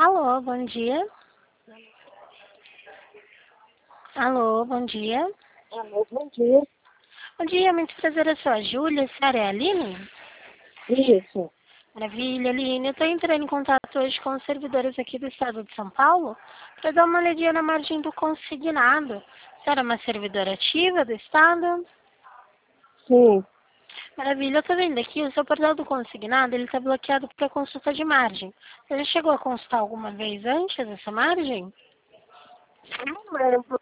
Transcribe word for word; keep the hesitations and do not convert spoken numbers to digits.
Alô, bom dia. Alô, bom dia. Alô, bom dia. Bom dia, muito prazer, eu sou a Júlia, a senhora é a Aline? Isso. Maravilha, Aline. Eu estou entrando em contato hoje com os servidores aqui do estado de São Paulo para dar uma olhadinha na margem do consignado. A senhora é uma servidora ativa do estado? Sim. Maravilha, eu estou vendo aqui, o seu portal do consignado, ele está bloqueado para consulta de margem. Você já chegou a consultar alguma vez antes essa margem? Não lembro.